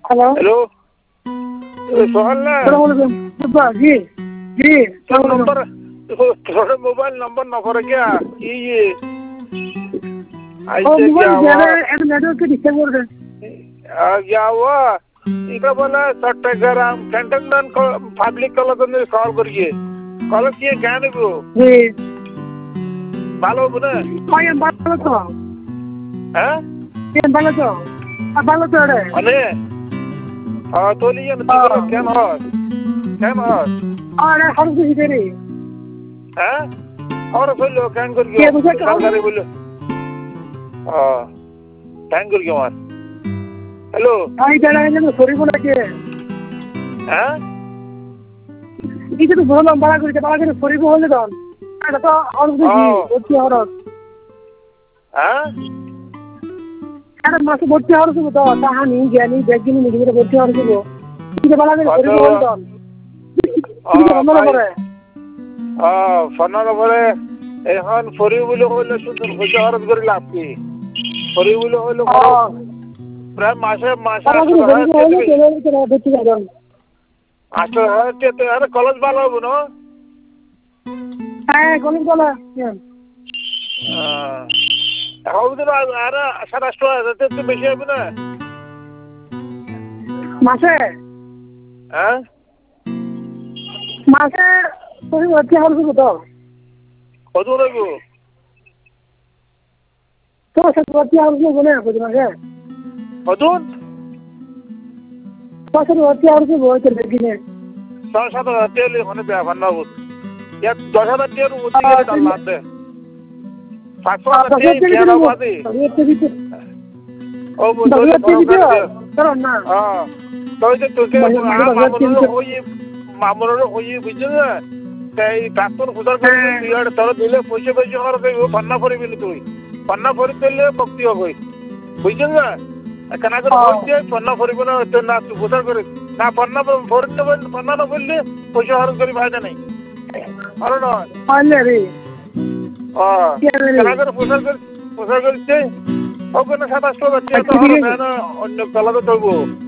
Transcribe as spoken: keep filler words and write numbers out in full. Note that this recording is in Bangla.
হ্যালো হ্যালো সোহান না জি জি তোর নম্বর তোর मोबाइल नंबर न करे क्या ये ये ऐसे क्या हुआ नेटवर्क के डिस्टर्ब कर दे क्या हुआ इनका बोला चट्टग्राम कैंटनमेंट पब्लिक कॉलेज में कॉल करिए कॉलेज किए ज्ञान को जी ভালো বলে ভাই ভালো তো হ্যাঁ কেন ভালো তো ভালো তো রে মানে আ তোলিয়ে না তুই কেন হস কেন হস আরে হর কিছু দেরি হ্যাঁ और बोलो कैन कर गयो सरकारी बोलो हां कैन कर गयो मार हेलो आई जाना है ना सॉरी बोला के হ্যাঁ এই যে বললাম বাড়া করে বাড়া করে সরি বলে দাও এটা তো আর বুঝি হচ্ছে আর হ্যাঁ আরে মাসে ভর্তি হওয়ার ছিল তো তাহানি জ্ঞানী ব্যাগিনী নিজে ভর্তি হওয়ার ছিল এই বাড়া করে সরি বলে দাও এই যে মনে করে আ ফোনের পরে এখন ফরি বলে হইলো সুন্দর হইছে হরদ করে লাভ কি ফরি বলে হইলো প্রায় মাসে মাসে আচ্ছা আরে কলেজ ভালো হবে না হ্যাঁ কলেজ ভালো এখন তো আর সাতাশ টাকা একটু বেশি হবে না মাসে হ্যাঁ মাসে তুমি ভর্তি হওয়ার ছিল তো কত লাগবে তো সে ভর্তি হওয়ার ছিল বলে বুঝি মাসে কত তো সে ভর্তি হওয়ার ছিল ওই তোর বেগিনে ছয় সাত হাজার তেল ওখানে ব্যাপার না বুঝ এক দশ হাজার তেল উঠে গেলে ডাল লাগবে পাঁচশো হাজার তেল কেন বাদে ও বুঝলি কারণ না হ্যাঁ তো যে তোকে ওই মামুরের ওই বুঝছ না তাই ডাক্তার খুদার করে বিয়ার তোর দিলে পয়সা পয়সা কর কইব পান্না পড়বি না তুই পান্না পড়ি দিলে ভক্তি হবে বুঝছ না কেন করে বলতে পান্না পড়ব না তো না তুই খুদার করে না পান্না পড়তে বল পান্না না বললে পয়সা খরচ করি ফায়দা নাই আর না আলে রে ও কেন করে খুদার করে খুদার করতে ওখানে সাতাশ টাকা দিয়ে তো অন্য কলাতে দেবো